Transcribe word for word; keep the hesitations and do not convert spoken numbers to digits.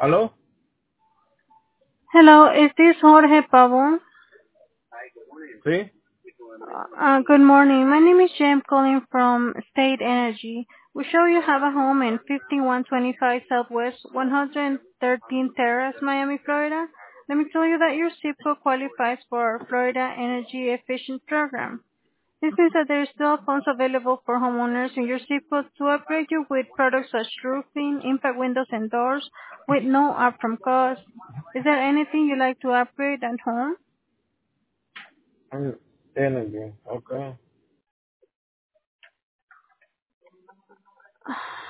¿Aló? Hello, is this Jorge Pavon? Sí. Uh, good morning. My name is James calling from State Energy. We show you have a home in fifty-one twenty-five Southwest one hundred thirteenth Terrace, Miami, Florida. Let me tell you that your zip code qualifies for our Florida Energy Efficient Program. This means that there is still funds available for homeowners in your zip code to upgrade you with products such as roofing, impact windows and doors with no upfront cost. Is there anything you'd like to upgrade at home? Mm, Energy. Okay.